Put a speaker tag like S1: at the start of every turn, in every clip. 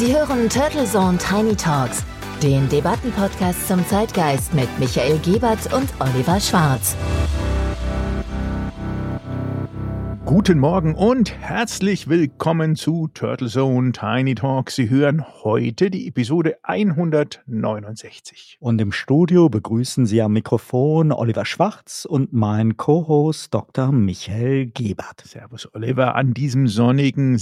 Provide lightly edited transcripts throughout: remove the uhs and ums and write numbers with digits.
S1: Sie hören Turtle Zone Tiny Talks, den Debattenpodcast zum Zeitgeist mit Michael Gebert und Oliver Schwarz.
S2: Guten Morgen und herzlich willkommen zu Turtle Zone Tiny Talks. Sie hören heute die Episode 169.
S3: Und im Studio begrüßen Sie am Mikrofon Oliver Schwarz und mein Co-Host Dr. Michael Gebert.
S2: Servus Oliver, an diesem sonnigen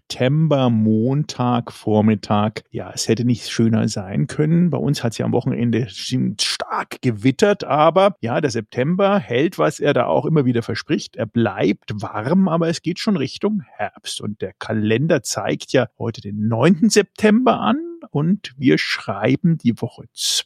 S2: September-Montagvormittag. Ja, es hätte nicht schöner sein können. Bei uns hat es ja am Wochenende stark gewittert, aber ja, der September hält, was er da auch immer wieder verspricht. Er bleibt warm, aber es geht schon Richtung Herbst. Und der Kalender zeigt ja heute den 9. September an und wir schreiben die Woche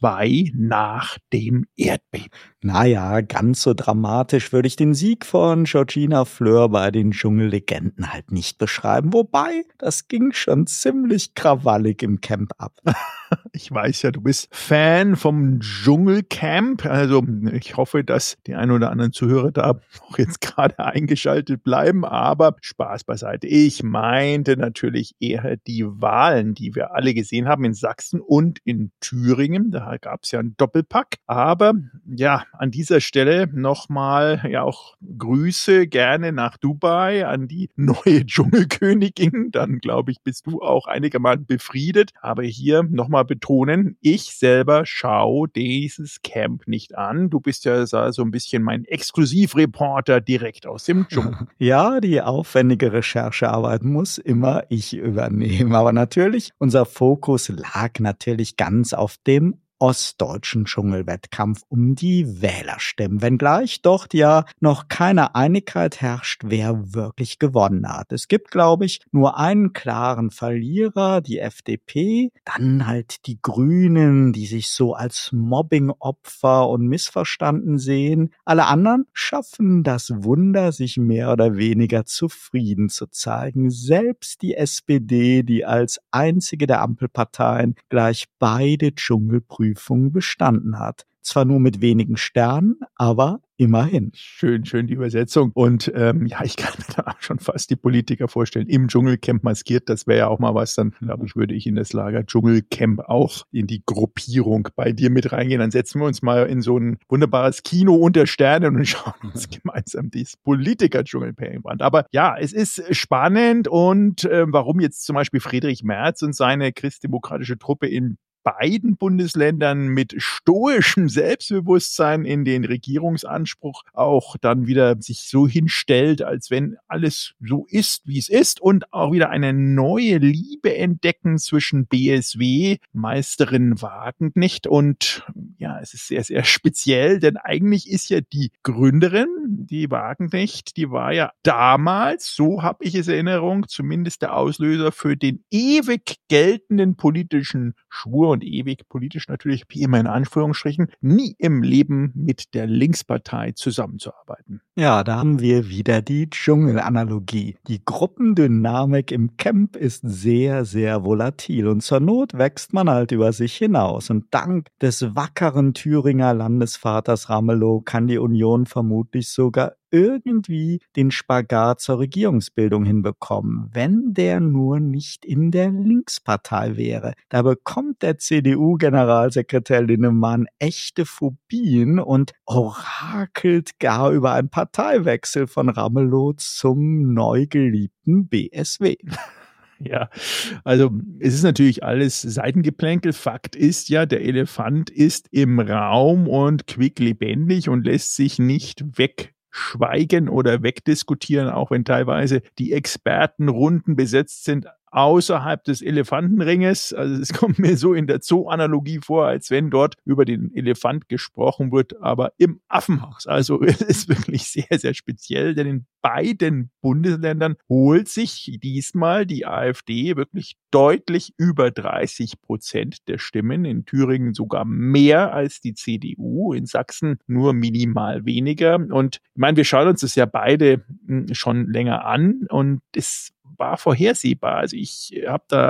S2: 2 nach dem Erdbeben.
S3: Naja, ganz so dramatisch würde ich den Sieg von Georgina Fleur bei den Dschungellegenden halt nicht beschreiben. Wobei, das ging schon ziemlich krawallig im Camp ab.
S2: Ich weiß ja, du bist Fan vom Dschungelcamp. Also ich hoffe, dass die ein oder anderen Zuhörer da auch jetzt gerade eingeschaltet bleiben. Aber Spaß beiseite. Ich meinte natürlich eher die Wahlen, die wir alle gesehen haben in Sachsen und in Thüringen. Da gab es ja einen Doppelpack. Aber ja, an dieser Stelle nochmal ja auch Grüße gerne nach Dubai an die neue Dschungelkönigin. Dann glaube ich, bist du auch einigermaßen befriedet. Aber hier nochmal betonen, ich selber schaue dieses Camp nicht an. Du bist ja so ein bisschen mein Exklusivreporter direkt aus dem Dschungel.
S3: Ja, die aufwendige Recherchearbeit muss immer ich übernehmen. Aber natürlich, unser Fokus lag natürlich ganz auf dem ostdeutschen Dschungelwettkampf um die Wählerstimmen, wenngleich dort ja noch keine Einigkeit herrscht, wer wirklich gewonnen hat. Es gibt, glaube ich, nur einen klaren Verlierer, die FDP, dann halt die Grünen, die sich so als Mobbing-Opfer und missverstanden sehen. Alle anderen schaffen das Wunder, sich mehr oder weniger zufrieden zu zeigen. Selbst die SPD, die als einzige der Ampelparteien gleich beide Dschungelprüfungen bestanden hat. Zwar nur mit wenigen Sternen, aber immerhin.
S2: Schön die Übersetzung. Und ja, ich kann mir da auch schon fast die Politiker vorstellen, im Dschungelcamp maskiert, das wäre ja auch mal was, dann glaube ich, würde ich in das Lager Dschungelcamp auch in die Gruppierung bei dir mit reingehen. Dann setzen wir uns mal in so ein wunderbares Kino unter Sternen und schauen uns gemeinsam das Politiker-Dschungelcamp an. Aber ja, es ist spannend und warum jetzt zum Beispiel Friedrich Merz und seine christdemokratische Truppe in beiden Bundesländern mit stoischem Selbstbewusstsein in den Regierungsanspruch auch dann wieder sich so hinstellt, als wenn alles so ist, wie es ist und auch wieder eine neue Liebe entdecken zwischen BSW, Meisterin Wagenknecht und ja, es ist sehr, sehr speziell, denn eigentlich ist ja die Gründerin, die Wagenknecht, die war ja damals, so habe ich es in Erinnerung, zumindest der Auslöser für den ewig geltenden politischen Schwur und ewig politisch natürlich, wie immer in Anführungsstrichen, nie im Leben mit der Linkspartei zusammenzuarbeiten.
S3: Ja, da haben wir wieder die Dschungelanalogie. Die Gruppendynamik im Camp ist sehr, sehr volatil und zur Not wächst man halt über sich hinaus. Und dank des wackeren Thüringer Landesvaters Ramelow kann die Union vermutlich sogar irgendwie den Spagat zur Regierungsbildung hinbekommen, wenn der nur nicht in der Linkspartei wäre. Da bekommt der CDU-Generalsekretär Linnemann echte Phobien und orakelt gar über einen Parteiwechsel von Ramelow zum neu geliebten BSW.
S2: Ja, also es ist natürlich alles Seitengeplänkel. Fakt ist ja, der Elefant ist im Raum und quicklebendig und lässt sich nicht wegschweigen oder wegdiskutieren, auch wenn teilweise die Expertenrunden besetzt sind außerhalb des Elefantenringes. Also es kommt mir so in der Zoo-Analogie vor, als wenn dort über den Elefant gesprochen wird, aber im Affenhaus. Also es ist wirklich sehr, sehr speziell, denn in beiden Bundesländern holt sich diesmal die AfD wirklich deutlich über 30% der Stimmen. In Thüringen sogar mehr als die CDU, in Sachsen nur minimal weniger. Und ich meine, wir schauen uns das ja beide schon länger an und es war vorhersehbar. Also ich habe da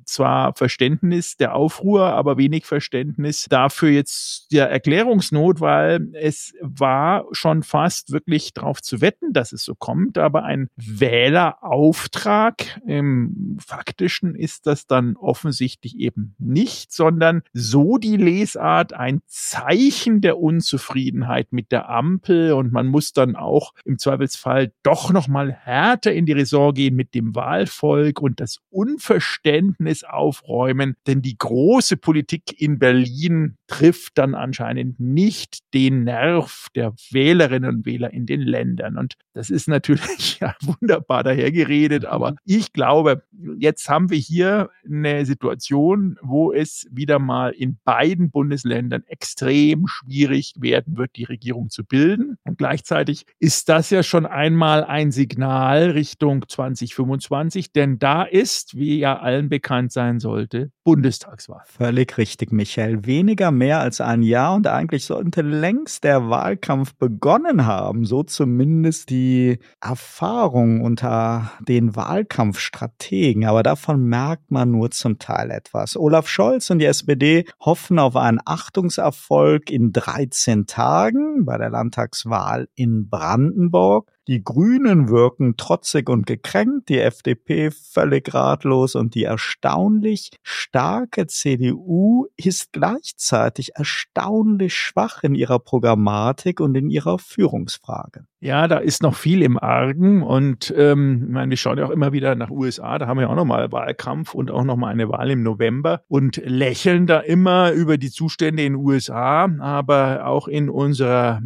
S2: zwar Verständnis der Aufruhr, aber wenig Verständnis dafür jetzt der Erklärungsnot, weil es war schon fast wirklich darauf zu wetten, dass es so kommt, aber ein Wählerauftrag im Faktischen ist das dann offensichtlich eben nicht, sondern so die Lesart, ein Zeichen der Unzufriedenheit mit der Ampel, und man muss dann auch im Zweifelsfall doch nochmal härter in die Raison gehen mit dem Wahlvolk und das Unverständnis aufräumen, denn die große Politik in Berlin trifft dann anscheinend nicht den Nerv der Wählerinnen und Wähler in den Ländern. Und das ist natürlich ja wunderbar dahergeredet, aber ich glaube, jetzt haben wir hier eine Situation, wo es wieder mal in beiden Bundesländern extrem schwierig werden wird, die Regierung zu bilden. Und gleichzeitig ist das ja schon einmal ein Signal Richtung 2025, denn da ist, wie ja allen bekannt sein sollte, Bundestagswahl.
S3: Völlig richtig, Michael. Weniger mehr als ein Jahr und eigentlich sollte längst der Wahlkampf begonnen haben. So zumindest die Erfahrung unter den Wahlkampfstrategen. Aber davon merkt man nur zum Teil etwas. Olaf Scholz und die SPD hoffen auf einen Achtungserfolg in 13 Tagen bei der Landtagswahl in Brandenburg. Die Grünen wirken trotzig und gekränkt, die FDP völlig ratlos und die erstaunlich starke CDU ist gleichzeitig erstaunlich schwach in ihrer Programmatik und in ihrer Führungsfrage.
S2: Ja, da ist noch viel im Argen und ich meine, wir schauen ja auch immer wieder nach USA, da haben wir ja auch nochmal Wahlkampf und auch nochmal eine Wahl im November und lächeln da immer über die Zustände in den USA, aber auch in unserer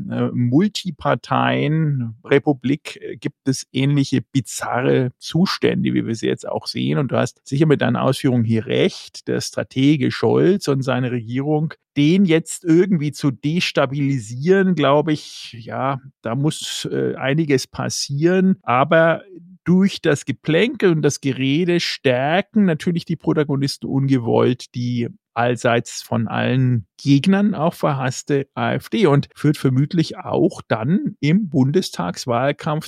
S2: Multiparteien-Republik gibt es ähnliche bizarre Zustände, wie wir sie jetzt auch sehen, und du hast sicher mit deinen Ausführungen hier recht, der Stratege Scholz und seine Regierung, den jetzt irgendwie zu destabilisieren, glaube ich, ja, da muss einiges passieren, aber durch das Geplänkel und das Gerede stärken natürlich die Protagonisten ungewollt die allseits von allen Gegnern auch verhasste AfD und führt vermutlich auch dann im Bundestagswahlkampf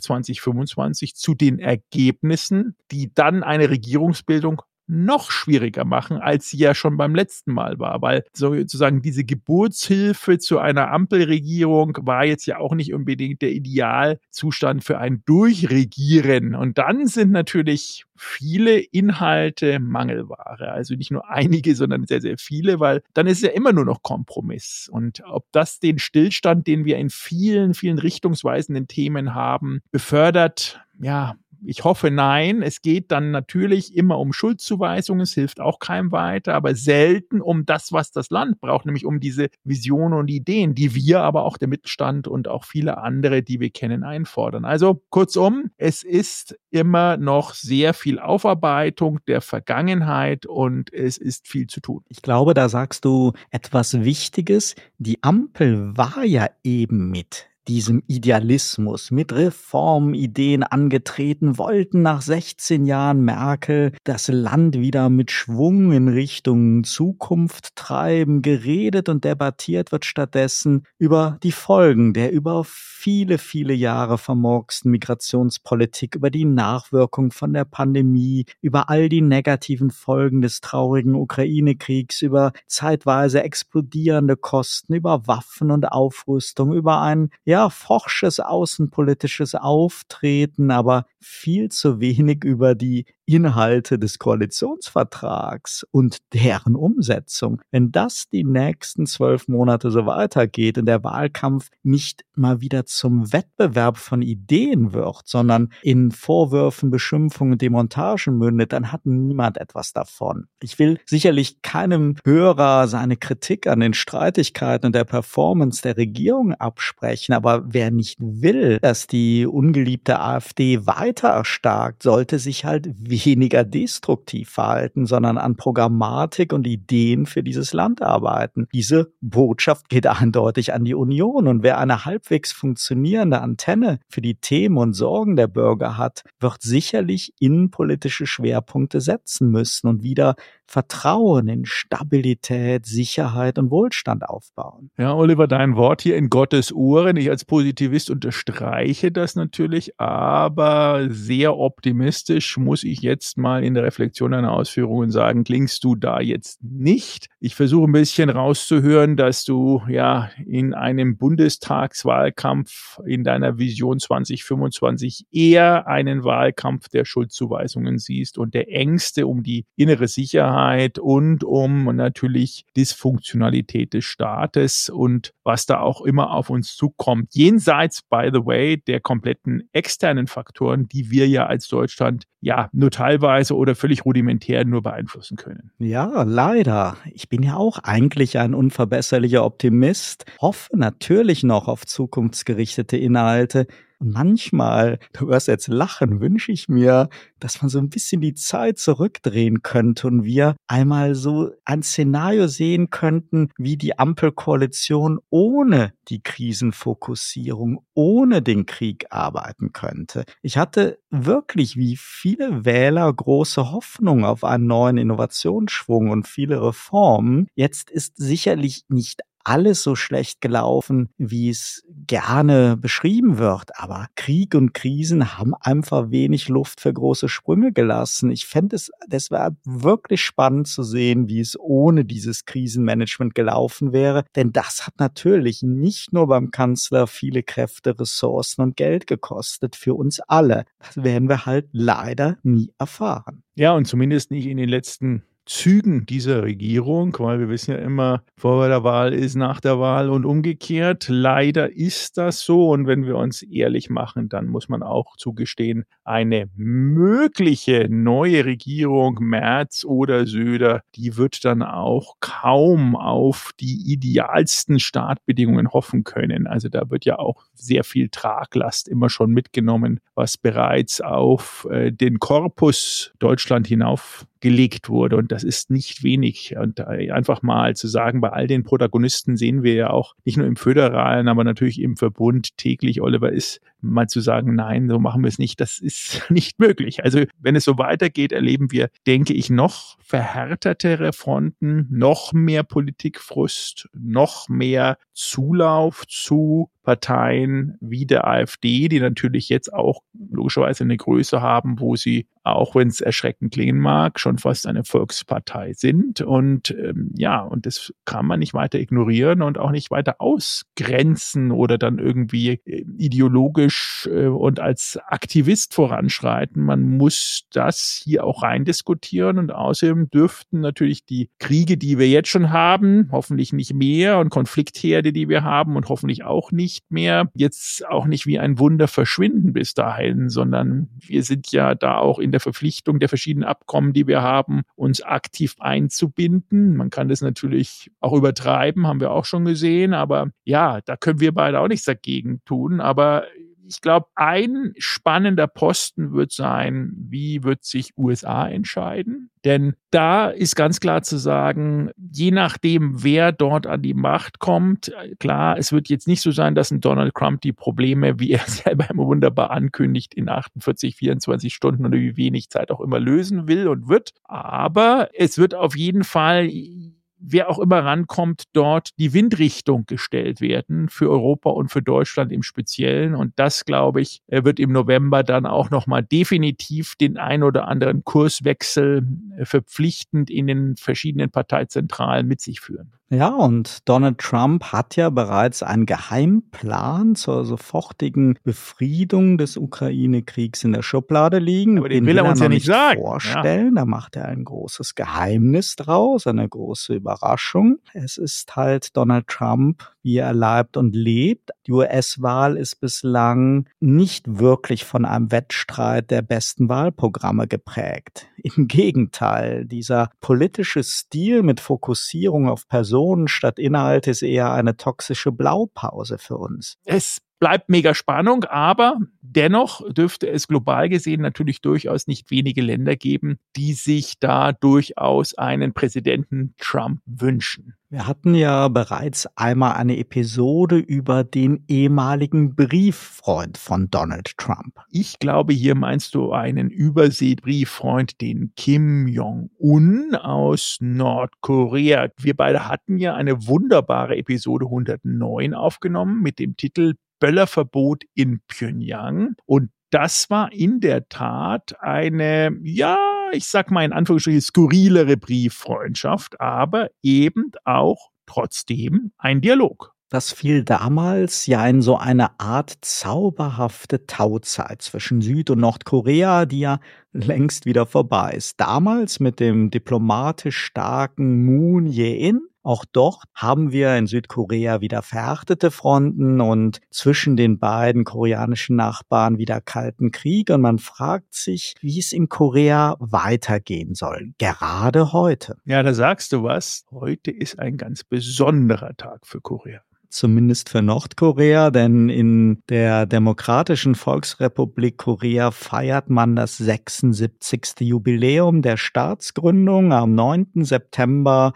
S2: 2025 zu den Ergebnissen, die dann eine Regierungsbildung noch schwieriger machen, als sie ja schon beim letzten Mal war, weil sozusagen diese Geburtshilfe zu einer Ampelregierung war jetzt ja auch nicht unbedingt der Idealzustand für ein Durchregieren. Und dann sind natürlich viele Inhalte Mangelware, also nicht nur einige, sondern sehr, sehr viele, weil dann ist es ja immer nur noch Kompromiss. Und ob das den Stillstand, den wir in vielen, vielen richtungsweisenden Themen haben, befördert, ja, ich hoffe, nein. Es geht dann natürlich immer um Schuldzuweisungen, es hilft auch keinem weiter, aber selten um das, was das Land braucht, nämlich um diese Visionen und Ideen, die wir, aber auch der Mittelstand und auch viele andere, die wir kennen, einfordern. Also kurzum, es ist immer noch sehr viel Aufarbeitung der Vergangenheit und es ist viel zu tun.
S3: Ich glaube, da sagst du etwas Wichtiges. Die Ampel war ja eben mit diesem Idealismus, mit Reformideen angetreten, wollten nach 16 Jahren Merkel das Land wieder mit Schwung in Richtung Zukunft treiben. Geredet und debattiert wird stattdessen über die Folgen der über viele, viele Jahre vermurksten Migrationspolitik, über die Nachwirkung von der Pandemie, über all die negativen Folgen des traurigen Ukraine-Kriegs, über zeitweise explodierende Kosten, über Waffen und Aufrüstung, über ein forsches außenpolitisches Auftreten, aber viel zu wenig über die Inhalte des Koalitionsvertrags und deren Umsetzung. Wenn das die nächsten 12 Monate so weitergeht und der Wahlkampf nicht mal wieder zum Wettbewerb von Ideen wird, sondern in Vorwürfen, Beschimpfungen, Demontagen mündet, dann hat niemand etwas davon. Ich will sicherlich keinem Hörer seine Kritik an den Streitigkeiten und der Performance der Regierung absprechen, aber wer nicht will, dass die ungeliebte AfD weiter erstarkt, sollte sich halt weniger destruktiv verhalten, sondern an Programmatik und Ideen für dieses Land arbeiten. Diese Botschaft geht eindeutig an die Union und wer eine halbwegs funktionierende Antenne für die Themen und Sorgen der Bürger hat, wird sicherlich innenpolitische Schwerpunkte setzen müssen und wieder Vertrauen in Stabilität, Sicherheit und Wohlstand aufbauen.
S2: Ja, Oliver, dein Wort hier in Gottes Ohren. Ich als Positivist unterstreiche das natürlich, aber sehr optimistisch muss ich jetzt mal in der Reflexion deiner Ausführungen sagen, klingst du da jetzt nicht. Ich versuche ein bisschen rauszuhören, dass du ja in einem Bundestagswahlkampf in deiner Vision 2025 eher einen Wahlkampf der Schuldzuweisungen siehst und der Ängste um die innere Sicherheit und um natürlich Dysfunktionalität des Staates und was da auch immer auf uns zukommt. Jenseits, by the way, der kompletten externen Faktoren, die wir ja als Deutschland ja nur teilweise oder völlig rudimentär nur beeinflussen können.
S3: Ja, leider. Ich bin ja auch eigentlich ein unverbesserlicher Optimist, hoffe natürlich noch auf zukunftsgerichtete Inhalte. Und manchmal, du wirst jetzt lachen, wünsche ich mir, dass man so ein bisschen die Zeit zurückdrehen könnte und wir einmal so ein Szenario sehen könnten, wie die Ampelkoalition ohne die Krisenfokussierung, ohne den Krieg arbeiten könnte. Ich hatte wirklich wie viele Wähler große Hoffnung auf einen neuen Innovationsschwung und viele Reformen. Jetzt ist sicherlich nicht alles so schlecht gelaufen, wie es gerne beschrieben wird. Aber Krieg und Krisen haben einfach wenig Luft für große Sprünge gelassen. Ich fände das wäre wirklich spannend zu sehen, wie es ohne dieses Krisenmanagement gelaufen wäre. Denn das hat natürlich nicht nur beim Kanzler viele Kräfte, Ressourcen und Geld gekostet für uns alle. Das werden wir halt leider nie erfahren.
S2: Ja, und zumindest nicht in den letzten Zügen dieser Regierung, weil wir wissen ja immer, vor der Wahl ist nach der Wahl und umgekehrt. Leider ist das so und wenn wir uns ehrlich machen, dann muss man auch zugestehen, eine mögliche neue Regierung, Merz oder Söder, die wird dann auch kaum auf die idealsten Startbedingungen hoffen können. Also da wird ja auch sehr viel Traglast immer schon mitgenommen, was bereits auf den Korpus Deutschland hinaufgelegt wurde. Und das ist nicht wenig. Und einfach mal zu sagen, bei all den Protagonisten sehen wir ja auch nicht nur im Föderalen, aber natürlich im Verbund täglich, Oliver, ist mal zu sagen, nein, so machen wir es nicht. Das ist nicht möglich. Also wenn es so weitergeht, erleben wir, denke ich, noch verhärtetere Fronten, noch mehr Politikfrust, noch mehr Zulauf zu Parteien wie der AfD, die natürlich jetzt auch logischerweise eine Größe haben, wo sie, auch wenn es erschreckend klingen mag, schon fast eine Volkspartei sind. Und und das kann man nicht weiter ignorieren und auch nicht weiter ausgrenzen oder dann irgendwie ideologisch und als Aktivist voranschreiten. Man muss das hier auch rein diskutieren und außerdem dürften natürlich die Kriege, die wir jetzt schon haben, hoffentlich nicht mehr und Konfliktherde, die wir haben und hoffentlich auch nicht mehr, jetzt auch nicht wie ein Wunder verschwinden bis dahin, sondern wir sind ja da auch in der Verpflichtung der verschiedenen Abkommen, die wir haben, uns aktiv einzubinden. Man kann das natürlich auch übertreiben, haben wir auch schon gesehen, aber ja, da können wir beide auch nichts dagegen tun, aber ich glaube, ein spannender Posten wird sein, wie wird sich USA entscheiden? Denn da ist ganz klar zu sagen, je nachdem, wer dort an die Macht kommt, klar, es wird jetzt nicht so sein, dass ein Donald Trump die Probleme, wie er selber immer wunderbar ankündigt, in 48, 24 Stunden oder wie wenig Zeit auch immer lösen will und wird. Aber es wird auf jeden Fall, wer auch immer rankommt, dort die Windrichtung gestellt werden für Europa und für Deutschland im Speziellen. Und das, glaube ich, wird im November dann auch nochmal definitiv den ein oder anderen Kurswechsel verpflichtend in den verschiedenen Parteizentralen mit sich führen.
S3: Ja, und Donald Trump hat ja bereits einen Geheimplan zur sofortigen Befriedung des Ukraine-Kriegs in der Schublade liegen.
S2: Aber den will er uns ja nicht sagen.
S3: Vorstellen. Da macht er ein großes Geheimnis draus, eine große Überraschung. Es ist halt Donald Trump, wie er leibt und lebt. Die US-Wahl ist bislang nicht wirklich von einem Wettstreit der besten Wahlprogramme geprägt. Im Gegenteil, dieser politische Stil mit Fokussierung auf Personen statt Inhalte ist eher eine toxische Blaupause für uns.
S2: Es bleibt mega Spannung, aber dennoch dürfte es global gesehen natürlich durchaus nicht wenige Länder geben, die sich da durchaus einen Präsidenten Trump wünschen.
S3: Wir hatten ja bereits einmal eine Episode über den ehemaligen Brieffreund von Donald Trump.
S2: Ich glaube, hier meinst du einen Überseebrieffreund, den Kim Jong-un aus Nordkorea. Wir beide hatten ja eine wunderbare Episode 109 aufgenommen mit dem Titel Böllerverbot in Pjöngjang. Und das war in der Tat eine, ja, ich sag mal in Anführungsstrichen skurrilere Brieffreundschaft, aber eben auch trotzdem ein Dialog.
S3: Das fiel damals ja in so eine Art zauberhafte Tauzeit zwischen Süd- und Nordkorea, die ja längst wieder vorbei ist. Damals mit dem diplomatisch starken Moon Jae-in. Auch dort haben wir in Südkorea wieder verhärtete Fronten und zwischen den beiden koreanischen Nachbarn wieder kalten Krieg. Und man fragt sich, wie es in Korea weitergehen soll, gerade heute.
S2: Ja, da sagst du was. Heute ist ein ganz besonderer Tag für Korea.
S3: Zumindest für Nordkorea, denn in der Demokratischen Volksrepublik Korea feiert man das 76. Jubiläum der Staatsgründung am 9. September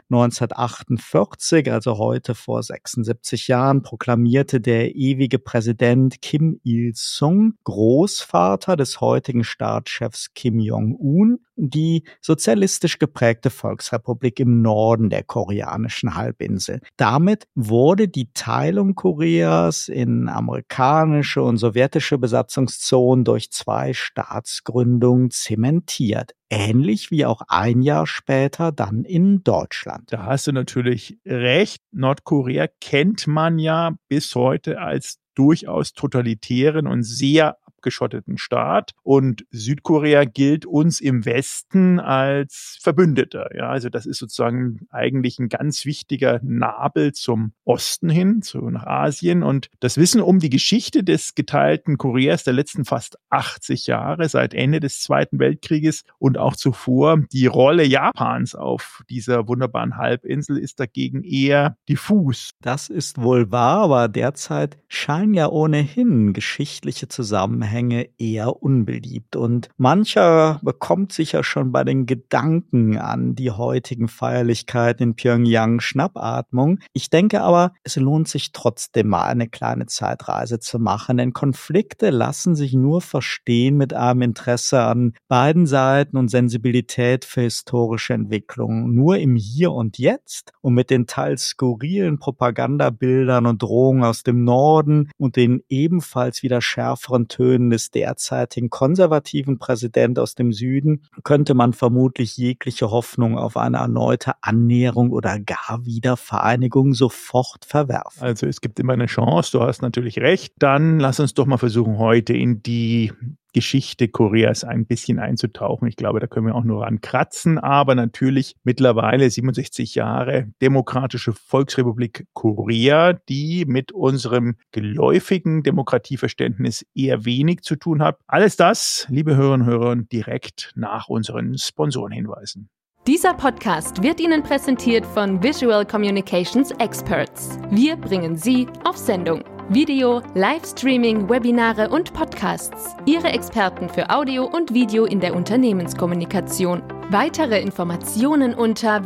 S3: 1948, also heute vor 76 Jahren, proklamierte der ewige Präsident Kim Il-sung, Großvater des heutigen Staatschefs Kim Jong-un, die sozialistisch geprägte Volksrepublik im Norden der koreanischen Halbinsel. Damit wurde die Teilung Koreas in amerikanische und sowjetische Besatzungszonen durch 2 Staatsgründungen zementiert. Ähnlich wie auch ein Jahr später dann in Deutschland.
S2: Da hast du natürlich recht. Nordkorea kennt man ja bis heute als durchaus totalitären und sehr abgeschotteten Staat. Und Südkorea gilt uns im Westen als Verbündeter. Ja, also das ist sozusagen eigentlich ein ganz wichtiger Nabel zum Osten hin, nach Asien. Und das Wissen um die Geschichte des geteilten Koreas der letzten fast 80 Jahre, seit Ende des Zweiten Weltkrieges und auch zuvor, die Rolle Japans auf dieser wunderbaren Halbinsel ist dagegen eher diffus.
S3: Das ist wohl wahr, aber derzeit scheinen ja ohnehin geschichtliche Zusammenhänge eher unbeliebt. Und mancher bekommt sich ja schon bei den Gedanken an die heutigen Feierlichkeiten in Pjöngjang Schnappatmung. Ich denke aber, es lohnt sich trotzdem mal eine kleine Zeitreise zu machen, denn Konflikte lassen sich nur verstehen mit einem Interesse an beiden Seiten und Sensibilität für historische Entwicklungen. Nur im Hier und Jetzt und mit den teils skurrilen Propagandabildern und Drohungen aus dem Norden und den ebenfalls wieder schärferen Tönen des derzeitigen konservativen Präsidenten aus dem Süden könnte man vermutlich jegliche Hoffnung auf eine erneute Annäherung oder gar Wiedervereinigung sofort verwerfen.
S2: Also es gibt immer eine Chance, du hast natürlich recht. Dann lass uns doch mal versuchen, heute in die Geschichte Koreas ein bisschen einzutauchen. Ich glaube, da können wir auch nur ran kratzen, aber natürlich mittlerweile 67 Jahre Demokratische Volksrepublik Korea, die mit unserem geläufigen Demokratieverständnis eher wenig zu tun hat. Alles das, liebe Hörerinnen und Hörer, direkt nach unseren Sponsorenhinweisen.
S4: Dieser Podcast wird Ihnen präsentiert von Visual Communications Experts. Wir bringen Sie auf Sendung. Video, Livestreaming, Webinare und Podcasts. Ihre Experten für Audio und Video in der Unternehmenskommunikation. Weitere Informationen unter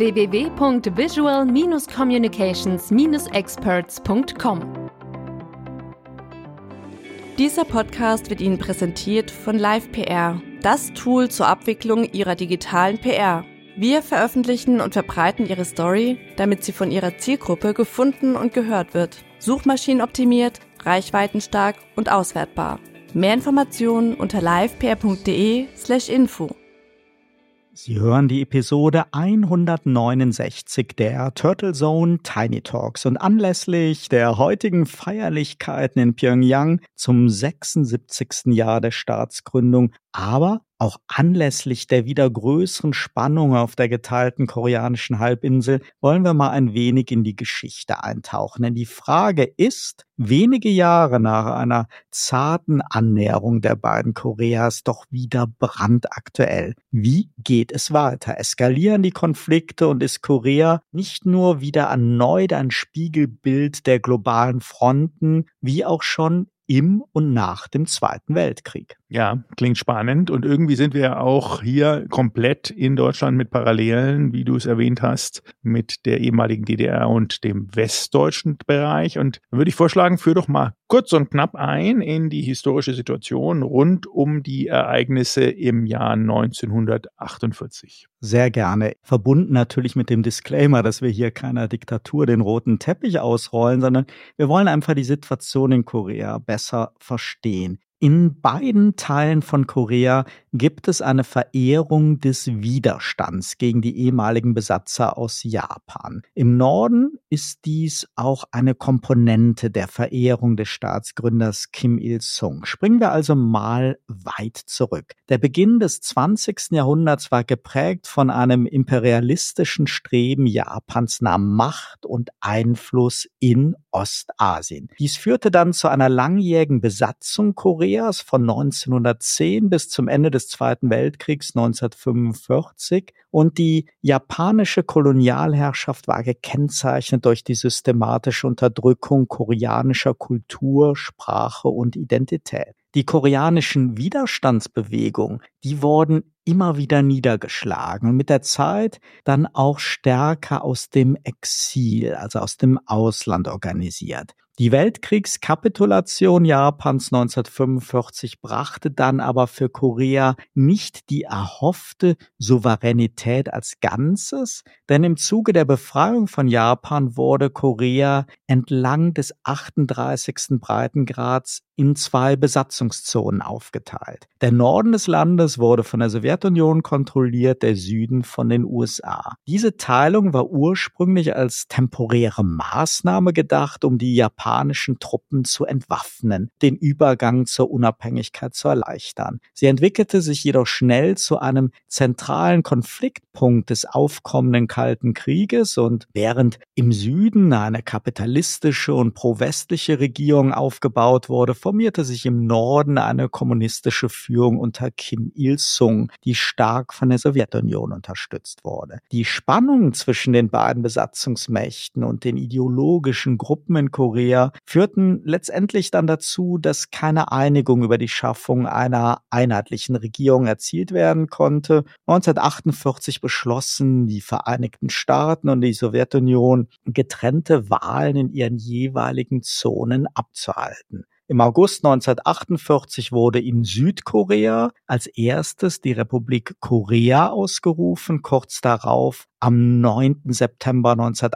S4: www.visual-communications-experts.com.
S5: Dieser Podcast wird Ihnen präsentiert von LivePR, das Tool zur Abwicklung Ihrer digitalen PR. Wir veröffentlichen und verbreiten Ihre Story, damit sie von Ihrer Zielgruppe gefunden und gehört wird. Suchmaschinenoptimiert, reichweitenstark und auswertbar. Mehr Informationen unter livepr.de/info.
S3: Sie hören die Episode 169 der Turtle Zone Tiny Talks und anlässlich der heutigen Feierlichkeiten in Pjöngjang zum 76. Jahr der Staatsgründung, aber auch anlässlich der wieder größeren Spannung auf der geteilten koreanischen Halbinsel wollen wir mal ein wenig in die Geschichte eintauchen. Denn die Frage ist, wenige Jahre nach einer zarten Annäherung der beiden Koreas doch wieder brandaktuell. Wie geht es weiter? Eskalieren die Konflikte und ist Korea nicht nur wieder erneut ein Spiegelbild der globalen Fronten, wie auch schon im und nach dem Zweiten Weltkrieg?
S2: Ja, klingt spannend. Und irgendwie sind wir ja auch hier komplett in Deutschland mit Parallelen, wie du es erwähnt hast, mit der ehemaligen DDR und dem westdeutschen Bereich. Und dann würde ich vorschlagen, führ doch mal kurz und knapp ein in die historische Situation rund um die Ereignisse im Jahr 1948.
S3: Sehr gerne. Verbunden natürlich mit dem Disclaimer, dass wir hier keiner Diktatur den roten Teppich ausrollen, sondern wir wollen einfach die Situation in Korea besser verstehen. In beiden Teilen von Korea gibt es eine Verehrung des Widerstands gegen die ehemaligen Besatzer aus Japan. Im Norden ist dies auch eine Komponente der Verehrung des Staatsgründers Kim Il-sung. Springen wir also mal weit zurück. Der Beginn des 20. Jahrhunderts war geprägt von einem imperialistischen Streben Japans nach Macht und Einfluss in Ostasien. Dies führte dann zu einer langjährigen Besatzung Koreas von 1910 bis zum Ende des Zweiten Weltkriegs 1945 und die japanische Kolonialherrschaft war gekennzeichnet durch die systematische Unterdrückung koreanischer Kultur, Sprache und Identität. Die koreanischen Widerstandsbewegungen, die wurden immer wieder niedergeschlagen und mit der Zeit dann auch stärker aus dem Exil, also aus dem Ausland organisiert. Die Weltkriegskapitulation Japans 1945 brachte dann aber für Korea nicht die erhoffte Souveränität als Ganzes, denn im Zuge der Befreiung von Japan wurde Korea entlang des 38. Breitengrads in 2 Besatzungszonen aufgeteilt. Der Norden des Landes wurde von der Sowjetunion kontrolliert, der Süden von den USA. Diese Teilung war ursprünglich als temporäre Maßnahme gedacht, um die japanischen Truppen zu entwaffnen, den Übergang zur Unabhängigkeit zu erleichtern. Sie entwickelte sich jedoch schnell zu einem zentralen Konfliktpunkt des aufkommenden Kalten Krieges und während im Süden eine kapitalistische und pro-westliche Regierung aufgebaut wurde, formierte sich im Norden eine kommunistische Führung unter Kim Il-sung, die stark von der Sowjetunion unterstützt wurde. Die Spannungen zwischen den beiden Besatzungsmächten und den ideologischen Gruppen in Korea führten letztendlich dann dazu, dass keine Einigung über die Schaffung einer einheitlichen Regierung erzielt werden konnte. 1948 beschlossen die Vereinigten Staaten und die Sowjetunion, getrennte Wahlen in ihren jeweiligen Zonen abzuhalten. Im August 1948 wurde in Südkorea als erstes die Republik Korea ausgerufen. Kurz darauf, am 9. September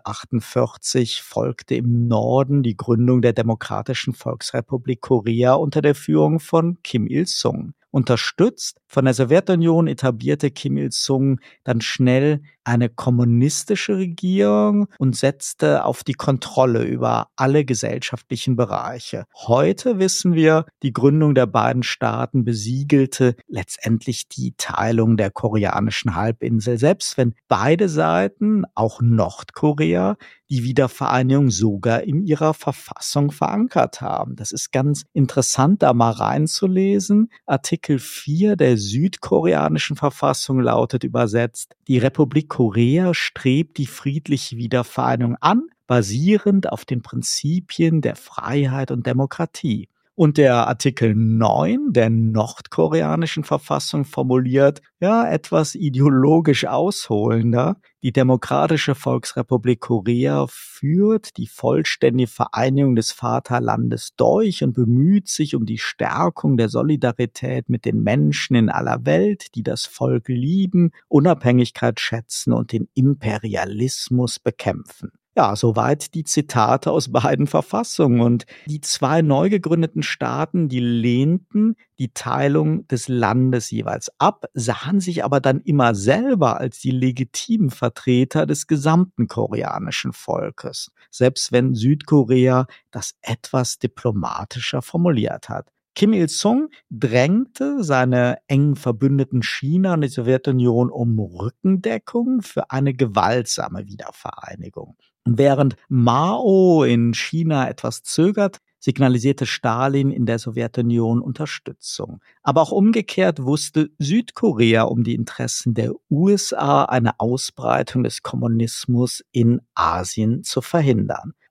S3: 1948, folgte im Norden die Gründung der Demokratischen Volksrepublik Korea unter der Führung von Kim Il-sung. Unterstützt von der Sowjetunion etablierte Kim Il-sung dann schnell eine kommunistische Regierung und setzte auf die Kontrolle über alle gesellschaftlichen Bereiche. Heute wissen wir, die Gründung der beiden Staaten besiegelte letztendlich die Teilung der koreanischen Halbinsel, selbst wenn beide Seiten, auch Nordkorea, die Wiedervereinigung sogar in ihrer Verfassung verankert haben. Das ist ganz interessant, da mal reinzulesen. Artikel 4 der südkoreanischen Verfassung lautet übersetzt: Die Republik Korea strebt die friedliche Wiedervereinigung an, basierend auf den Prinzipien der Freiheit und Demokratie. Und der Artikel 9 der nordkoreanischen Verfassung formuliert, etwas ideologisch ausholender: Die Demokratische Volksrepublik Korea führt die vollständige Vereinigung des Vaterlandes durch und bemüht sich um die Stärkung der Solidarität mit den Menschen in aller Welt, die das Volk lieben, Unabhängigkeit schätzen und den Imperialismus bekämpfen. Ja, soweit die Zitate aus beiden Verfassungen. Und die 2 neu gegründeten Staaten, die lehnten die Teilung des Landes jeweils ab, sahen sich aber dann immer selber als die legitimen Vertreter des gesamten koreanischen Volkes, selbst wenn Südkorea das etwas diplomatischer formuliert hat. Kim Il-sung drängte seine engen Verbündeten China und die Sowjetunion um Rückendeckung für eine gewaltsame Wiedervereinigung. Und während Mao in China etwas zögert, signalisierte Stalin in der Sowjetunion Unterstützung. Aber auch umgekehrt wusste Südkorea um die Interessen der USA, eine Ausbreitung des Kommunismus in Asien zu verhindern.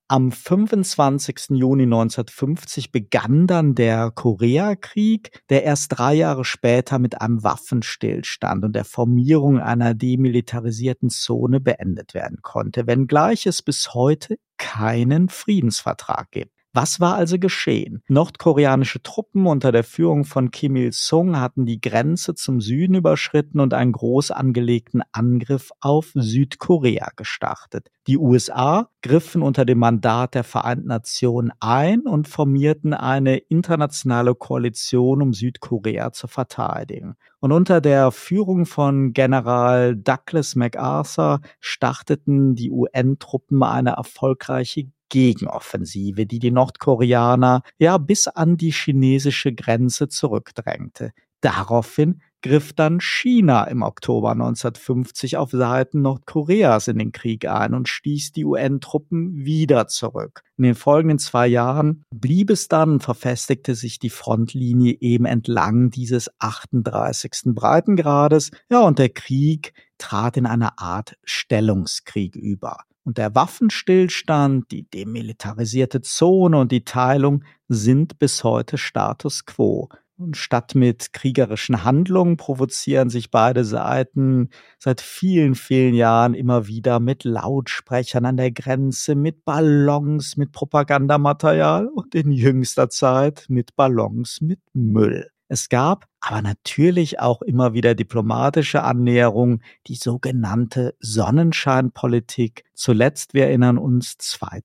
S3: Am 25. Juni 1950 begann dann der Koreakrieg, der erst 3 Jahre später mit einem Waffenstillstand und der Formierung einer demilitarisierten Zone beendet werden konnte, wenngleich es bis heute keinen Friedensvertrag gibt. Was war also geschehen? Nordkoreanische Truppen unter der Führung von Kim Il-sung hatten die Grenze zum Süden überschritten und einen groß angelegten Angriff auf Südkorea gestartet. Die USA griffen unter dem Mandat der Vereinten Nationen ein und formierten eine internationale Koalition, um Südkorea zu verteidigen. Und unter der Führung von General Douglas MacArthur starteten die UN-Truppen eine erfolgreiche Gegenoffensive, die Nordkoreaner bis an die chinesische Grenze zurückdrängte. Daraufhin griff dann China im Oktober 1950 auf Seiten Nordkoreas in den Krieg ein und stieß die UN-Truppen wieder zurück. In den folgenden 2 Jahren blieb es dann und verfestigte sich die Frontlinie eben entlang dieses 38. Breitengrades. Und der Krieg trat in eine Art Stellungskrieg über. Und der Waffenstillstand, die demilitarisierte Zone und die Teilung sind bis heute Status quo. Und statt mit kriegerischen Handlungen provozieren sich beide Seiten seit vielen, vielen Jahren immer wieder mit Lautsprechern an der Grenze, mit Ballons, mit Propagandamaterial und in jüngster Zeit mit Ballons mit Müll. Es gab aber natürlich auch immer wieder diplomatische Annäherungen, die sogenannte Sonnenscheinpolitik. Zuletzt, wir erinnern uns,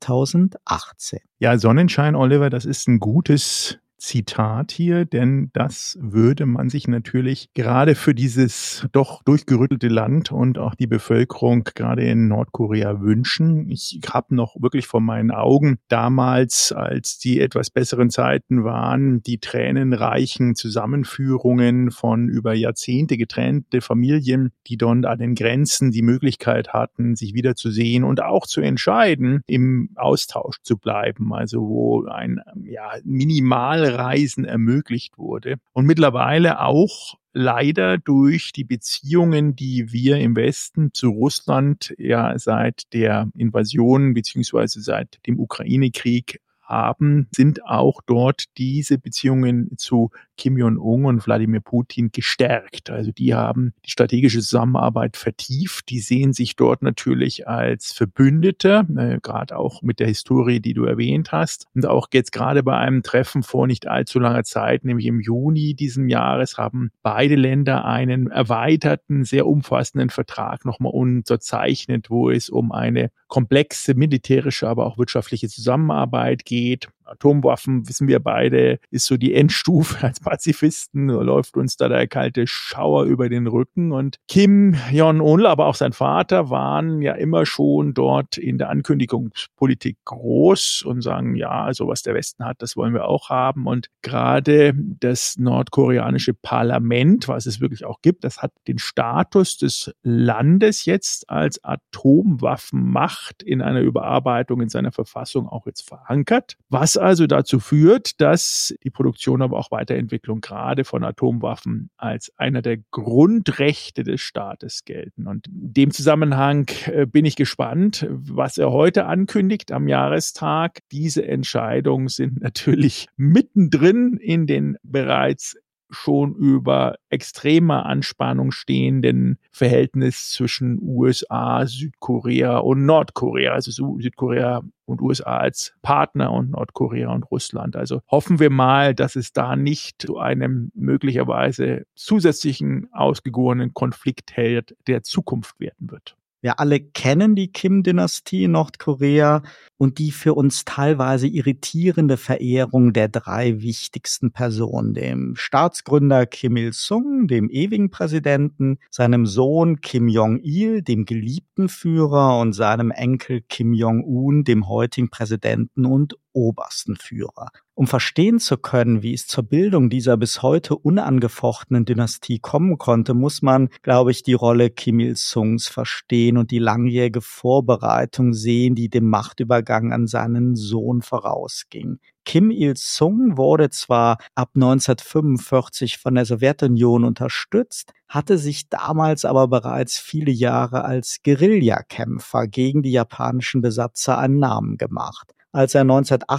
S3: 2018.
S2: Ja, Sonnenschein, Oliver, das ist ein gutes Zitat hier, denn das würde man sich natürlich gerade für dieses doch durchgerüttelte Land und auch die Bevölkerung gerade in Nordkorea wünschen. Ich habe noch wirklich vor meinen Augen damals, als die etwas besseren Zeiten waren, die tränenreichen Zusammenführungen von über Jahrzehnte getrennte Familien, die dort an den Grenzen die Möglichkeit hatten, sich wiederzusehen und auch zu entscheiden, im Austausch zu bleiben, also wo ein Minimalreisen ermöglicht wurde. Und mittlerweile auch leider durch die Beziehungen, die wir im Westen zu Russland seit der Invasion beziehungsweise seit dem Ukraine-Krieg haben, sind auch dort diese Beziehungen zu Kim Jong-un und Wladimir Putin gestärkt. Also die haben die strategische Zusammenarbeit vertieft. Die sehen sich dort natürlich als Verbündete, gerade auch mit der Historie, die du erwähnt hast. Und auch jetzt gerade bei einem Treffen vor nicht allzu langer Zeit, nämlich im Juni diesen Jahres, haben beide Länder einen erweiterten, sehr umfassenden Vertrag nochmal unterzeichnet, wo es um eine komplexe militärische, aber auch wirtschaftliche Zusammenarbeit geht. Atomwaffen, wissen wir beide, ist so die Endstufe. Als Pazifisten läuft uns da der kalte Schauer über den Rücken. Und Kim Jong-un, aber auch sein Vater, waren ja immer schon dort in der Ankündigungspolitik groß und sagen, also was der Westen hat, das wollen wir auch haben. Und gerade das nordkoreanische Parlament, was es wirklich auch gibt, das hat den Status des Landes jetzt als Atomwaffenmacht in einer Überarbeitung in seiner Verfassung auch jetzt verankert. Was also dazu führt, dass die Produktion, aber auch Weiterentwicklung gerade von Atomwaffen als einer der Grundrechte des Staates gelten. Und in dem Zusammenhang bin ich gespannt, was er heute ankündigt am Jahrestag. Diese Entscheidungen sind natürlich mittendrin in den bereits schon über extremer Anspannung stehenden Verhältnis zwischen USA, Südkorea und Nordkorea, also Südkorea und USA als Partner und Nordkorea und Russland. Also hoffen wir mal, dass es da nicht zu einem möglicherweise zusätzlichen ausgegorenen Konfliktherd der Zukunft werden wird.
S3: Wir alle kennen die Kim-Dynastie in Nordkorea und die für uns teilweise irritierende Verehrung der 3 wichtigsten Personen, dem Staatsgründer Kim Il-sung, dem ewigen Präsidenten, seinem Sohn Kim Jong-il, dem geliebten Führer, und seinem Enkel Kim Jong-un, dem heutigen Präsidenten und obersten Führer. Um verstehen zu können, wie es zur Bildung dieser bis heute unangefochtenen Dynastie kommen konnte, muss man, glaube ich, die Rolle Kim Il-sungs verstehen und die langjährige Vorbereitung sehen, die dem Machtübergang an seinen Sohn vorausging. Kim Il-sung wurde zwar ab 1945 von der Sowjetunion unterstützt, hatte sich damals aber bereits viele Jahre als Guerillakämpfer gegen die japanischen Besatzer einen Namen gemacht. Als er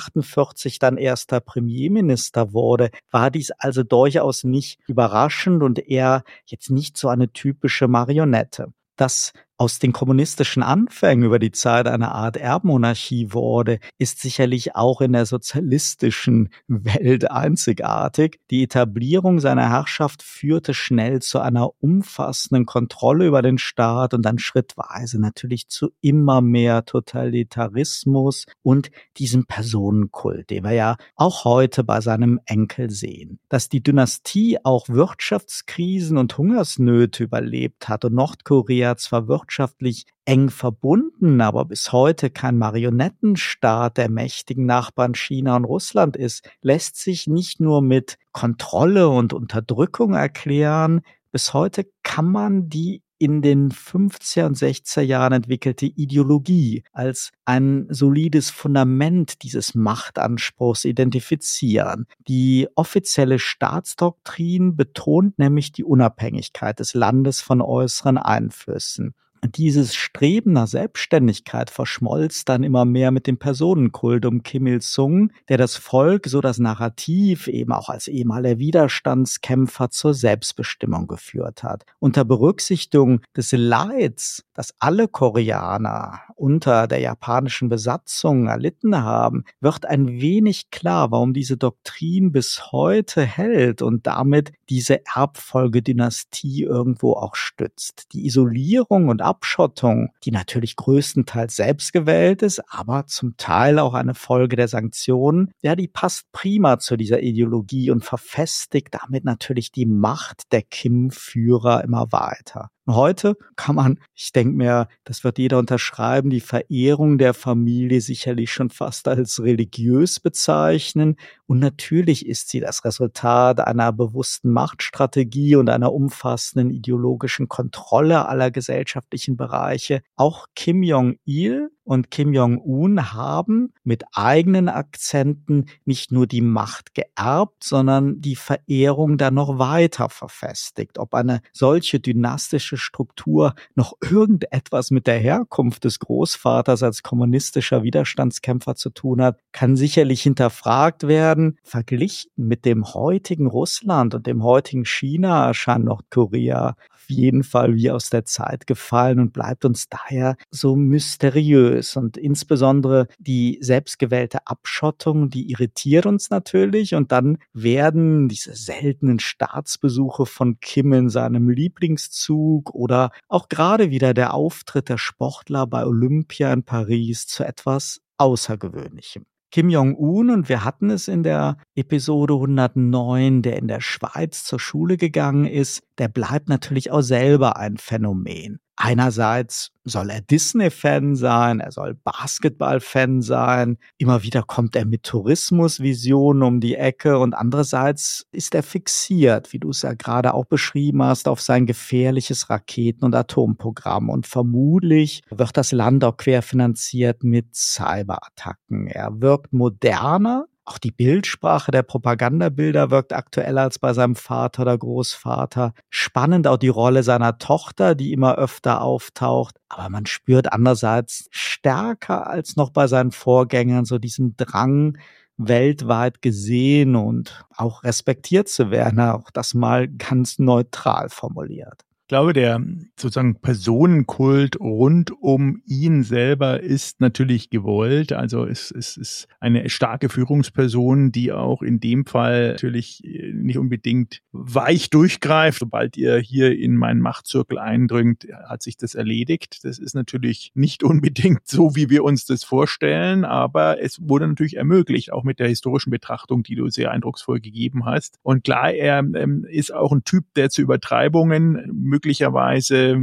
S3: 1948 dann erster Premierminister wurde, war dies also durchaus nicht überraschend und eher jetzt nicht so eine typische Marionette. Dass aus den kommunistischen Anfängen über die Zeit eine Art Erbmonarchie wurde, ist sicherlich auch in der sozialistischen Welt einzigartig. Die Etablierung seiner Herrschaft führte schnell zu einer umfassenden Kontrolle über den Staat und dann schrittweise natürlich zu immer mehr Totalitarismus und diesem Personenkult, den wir ja auch heute bei seinem Enkel sehen. Dass die Dynastie auch Wirtschaftskrisen und Hungersnöte überlebt hat und Nordkorea zwar wirtschaftlich eng verbunden, aber bis heute kein Marionettenstaat der mächtigen Nachbarn China und Russland ist, lässt sich nicht nur mit Kontrolle und Unterdrückung erklären. Bis heute kann man die in den 50er und 60er Jahren entwickelte Ideologie als ein solides Fundament dieses Machtanspruchs identifizieren. Die offizielle Staatsdoktrin betont nämlich die Unabhängigkeit des Landes von äußeren Einflüssen. Dieses Streben nach Selbstständigkeit verschmolz dann immer mehr mit dem Personenkult um Kim Il-sung, der das Volk, so das Narrativ, eben auch als ehemaliger Widerstandskämpfer zur Selbstbestimmung geführt hat. Unter Berücksichtigung des Leids, das alle Koreaner unter der japanischen Besatzung erlitten haben, wird ein wenig klar, warum diese Doktrin bis heute hält und damit diese Erbfolgedynastie irgendwo auch stützt. Die Isolierung und Abschottung, die natürlich größtenteils selbstgewählt ist, aber zum Teil auch eine Folge der Sanktionen, ja, die passt prima zu dieser Ideologie und verfestigt damit natürlich die Macht der Kim-Führer immer weiter. Heute kann man, ich denke mir, das wird jeder unterschreiben, die Verehrung der Familie sicherlich schon fast als religiös bezeichnen. Und natürlich ist sie das Resultat einer bewussten Machtstrategie und einer umfassenden ideologischen Kontrolle aller gesellschaftlichen Bereiche. Auch Kim Jong-il und Kim Jong-un haben mit eigenen Akzenten nicht nur die Macht geerbt, sondern die Verehrung dann noch weiter verfestigt. Ob eine solche dynastische Struktur noch irgendetwas mit der Herkunft des Großvaters als kommunistischer Widerstandskämpfer zu tun hat, kann sicherlich hinterfragt werden. Verglichen mit dem heutigen Russland und dem heutigen China erscheint Nordkorea auf jeden Fall wie aus der Zeit gefallen und bleibt uns daher so mysteriös. Und insbesondere die selbstgewählte Abschottung, die irritiert uns natürlich. Und dann werden diese seltenen Staatsbesuche von Kim in seinem Lieblingszug oder auch gerade wieder der Auftritt der Sportler bei Olympia in Paris zu etwas Außergewöhnlichem. Kim Jong-un, und wir hatten es in der Episode 109, der in der Schweiz zur Schule gegangen ist, der bleibt natürlich auch selber ein Phänomen. Einerseits soll er Disney-Fan sein, er soll Basketball-Fan sein, immer wieder kommt er mit Tourismusvisionen um die Ecke und andererseits ist er fixiert, wie du es ja gerade auch beschrieben hast, auf sein gefährliches Raketen- und Atomprogramm und vermutlich wird das Land auch querfinanziert mit Cyberattacken. Er wirkt moderner. Auch die Bildsprache der Propagandabilder wirkt aktueller als bei seinem Vater oder Großvater. Spannend auch die Rolle seiner Tochter, die immer öfter auftaucht. Aber man spürt andererseits stärker als noch bei seinen Vorgängern so diesen Drang, weltweit gesehen und auch respektiert zu werden. Auch das mal ganz neutral formuliert.
S2: Ich glaube, der sozusagen Personenkult rund um ihn selber ist natürlich gewollt. Also es ist eine starke Führungsperson, die auch in dem Fall natürlich nicht unbedingt weich durchgreift. Sobald ihr hier in meinen Machtzirkel eindringt, hat sich das erledigt. Das ist natürlich nicht unbedingt so, wie wir uns das vorstellen, aber es wurde natürlich ermöglicht, auch mit der historischen Betrachtung, die du sehr eindrucksvoll gegeben hast. Und klar, er ist auch ein Typ, der zu Übertreibungen möglicherweise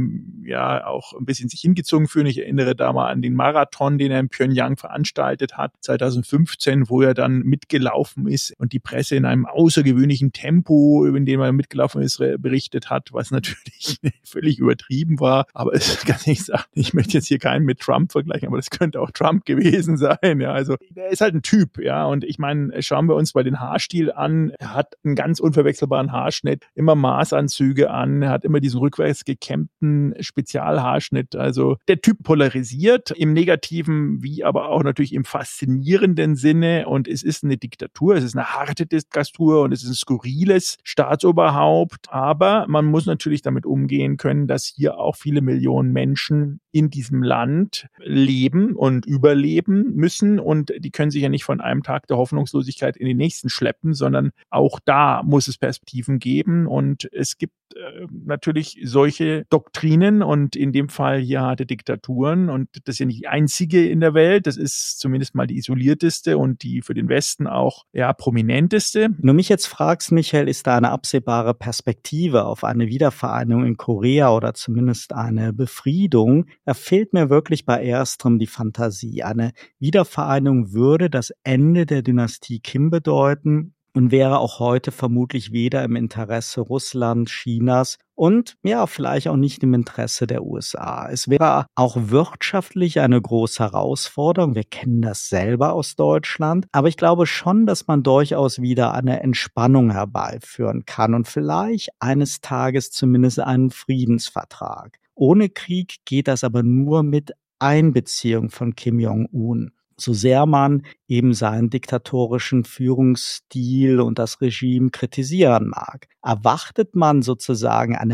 S2: ja auch ein bisschen sich hingezogen fühlen. Ich erinnere da mal an den Marathon, den er in Pjöngjang veranstaltet hat, 2015, wo er dann mitgelaufen ist und die Presse in einem außergewöhnlichen Tempo, in dem er mitgelaufen ist, berichtet hat, was natürlich völlig übertrieben war. Aber es kann ich sagen, ich möchte jetzt hier keinen mit Trump vergleichen, aber das könnte auch Trump gewesen sein. Ja, also der ist halt ein Typ, ja. Und ich meine, schauen wir uns mal den Haarstil an. Er hat einen ganz unverwechselbaren Haarschnitt, immer Maßanzüge an, er hat immer diesen rückwärts gekämmten Spezialhaarschnitt. Also der Typ polarisiert im negativen wie aber auch natürlich im faszinierenden Sinne. Und es ist eine Diktatur, es ist eine harte Diktatur und es ist ein skurriles Staatsoberhaupt. Aber man muss natürlich damit umgehen können, dass hier auch viele Millionen Menschen in diesem Land leben und überleben müssen. Und die können sich ja nicht von einem Tag der Hoffnungslosigkeit in den nächsten schleppen, sondern auch da muss es Perspektiven geben. Und es gibt natürlich solche Doktrinen und in dem Fall hier harte Diktaturen. Und das ist ja nicht die einzige in der Welt. Das ist zumindest mal die isolierteste und die für den Westen auch prominenteste.
S3: Wenn du mich jetzt fragst, Michael, ist da eine absehbare Perspektive auf eine Wiedervereinigung in Korea oder zumindest eine Befriedung? Da fehlt mir wirklich bei ersterem die Fantasie. Eine Wiedervereinigung würde das Ende der Dynastie Kim bedeuten und wäre auch heute vermutlich weder im Interesse Russland, Chinas und vielleicht auch nicht im Interesse der USA. Es wäre auch wirtschaftlich eine große Herausforderung. Wir kennen das selber aus Deutschland. Aber ich glaube schon, dass man durchaus wieder eine Entspannung herbeiführen kann und vielleicht eines Tages zumindest einen Friedensvertrag. Ohne Krieg geht das aber nur mit Einbeziehung von Kim Jong-un. So sehr man eben seinen diktatorischen Führungsstil und das Regime kritisieren mag. Erwartet man sozusagen eine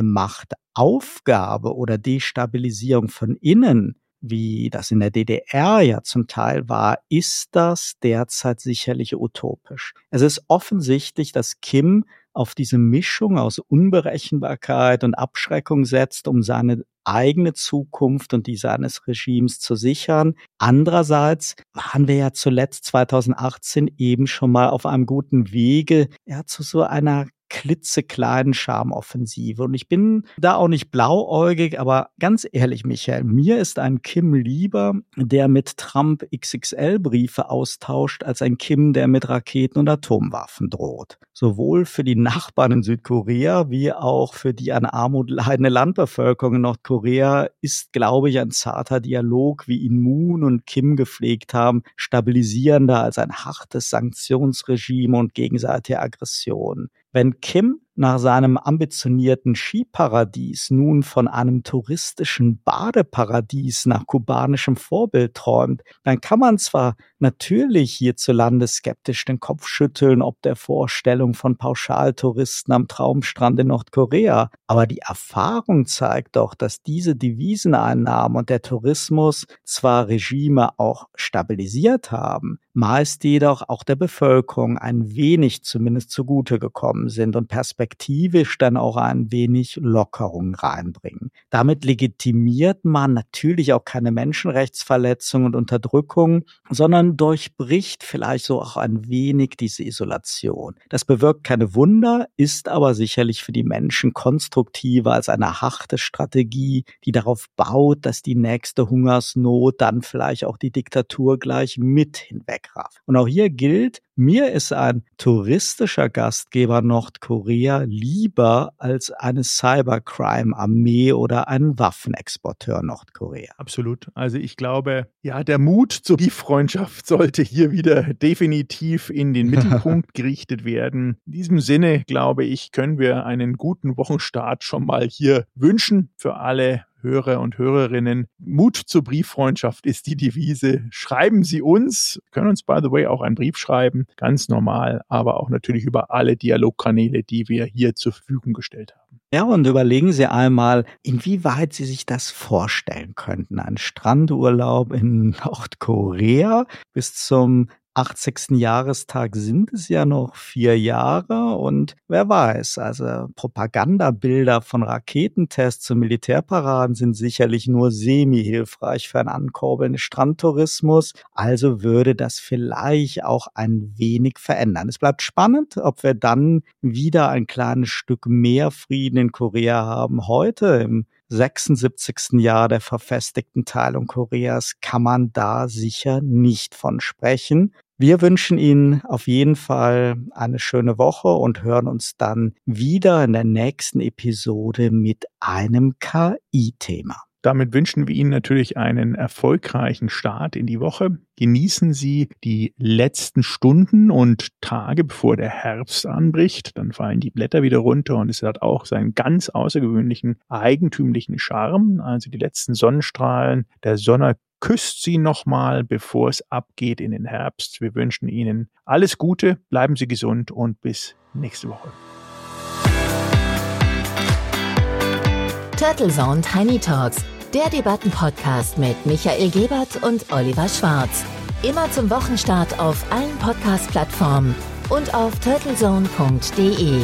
S3: Machtaufgabe oder Destabilisierung von innen, wie das in der DDR ja zum Teil war, ist das derzeit sicherlich utopisch. Es ist offensichtlich, dass Kim auf diese Mischung aus Unberechenbarkeit und Abschreckung setzt, um seine eigene Zukunft und die seines Regimes zu sichern. Andererseits waren wir ja zuletzt 2018 eben schon mal auf einem guten Wege, zu so einer klitzekleinen Charmoffensive. Und ich bin da auch nicht blauäugig, aber ganz ehrlich, Michael, mir ist ein Kim lieber, der mit Trump XXL-Briefe austauscht, als ein Kim, der mit Raketen und Atomwaffen droht. Sowohl für die Nachbarn in Südkorea wie auch für die an Armut leidende Landbevölkerung in Nordkorea ist, glaube ich, ein zarter Dialog, wie ihn Moon und Kim gepflegt haben, stabilisierender als ein hartes Sanktionsregime und gegenseitige Aggression. Wenn Kim nach seinem ambitionierten Skiparadies nun von einem touristischen Badeparadies nach kubanischem Vorbild träumt, dann kann man zwar natürlich hierzulande skeptisch den Kopf schütteln, ob der Vorstellung von Pauschaltouristen am Traumstrand in Nordkorea, aber die Erfahrung zeigt doch, dass diese Deviseneinnahmen und der Tourismus zwar Regime auch stabilisiert haben, meist jedoch auch der Bevölkerung ein wenig zumindest zugute gekommen sind und perspektivisch dann auch ein wenig Lockerung reinbringen. Damit legitimiert man natürlich auch keine Menschenrechtsverletzung und Unterdrückung, sondern durchbricht vielleicht so auch ein wenig diese Isolation. Das bewirkt keine Wunder, ist aber sicherlich für die Menschen konstruktiver als eine harte Strategie, die darauf baut, dass die nächste Hungersnot dann vielleicht auch die Diktatur gleich mit hinwegrafft. Und auch hier gilt, mir ist ein touristischer Gastgeber Nordkorea lieber als eine Cybercrime-Armee oder ein Waffenexporteur Nordkorea.
S2: Absolut. Also ich glaube, der Mut zur Brieffreundschaft sollte hier wieder definitiv in den Mittelpunkt gerichtet werden. In diesem Sinne, glaube ich, können wir einen guten Wochenstart schon mal hier wünschen für alle Hörer und Hörerinnen. Mut zur Brieffreundschaft ist die Devise. Schreiben Sie uns, können uns by the way auch einen Brief schreiben, ganz normal, aber auch natürlich über alle Dialogkanäle, die wir hier zur Verfügung gestellt haben.
S3: Ja, und überlegen Sie einmal, inwieweit Sie sich das vorstellen könnten. Ein Strandurlaub in Nordkorea bis zum 80. Jahrestag sind es ja noch 4 Jahre und wer weiß, also Propagandabilder von Raketentests und Militärparaden sind sicherlich nur semi-hilfreich für einen ankurbelnden Strandtourismus, also würde das vielleicht auch ein wenig verändern. Es bleibt spannend, ob wir dann wieder ein kleines Stück mehr Frieden in Korea haben. Heute im 76. Jahr der verfestigten Teilung Koreas kann man da sicher nicht von sprechen. Wir wünschen Ihnen auf jeden Fall eine schöne Woche und hören uns dann wieder in der nächsten Episode mit einem KI-Thema.
S2: Damit wünschen wir Ihnen natürlich einen erfolgreichen Start in die Woche. Genießen Sie die letzten Stunden und Tage, bevor der Herbst anbricht. Dann fallen die Blätter wieder runter und es hat auch seinen ganz außergewöhnlichen, eigentümlichen Charme. Also die letzten Sonnenstrahlen der Sonne küsst Sie nochmal, bevor es abgeht in den Herbst. Wir wünschen Ihnen alles Gute, bleiben Sie gesund und bis nächste Woche.
S1: Turtle Zone Tiny Talks, der Debattenpodcast mit Michael Gebert und Oliver Schwarz. Immer zum Wochenstart auf allen Podcast-Plattformen und auf turtlezone.de.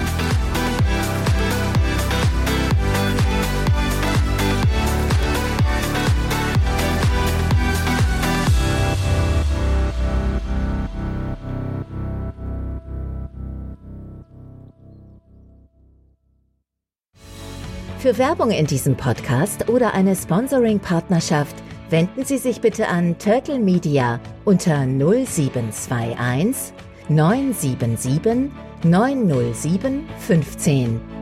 S1: Für Werbung in diesem Podcast oder eine Sponsoring-Partnerschaft wenden Sie sich bitte an Turtle Media unter 0721 977 907 15.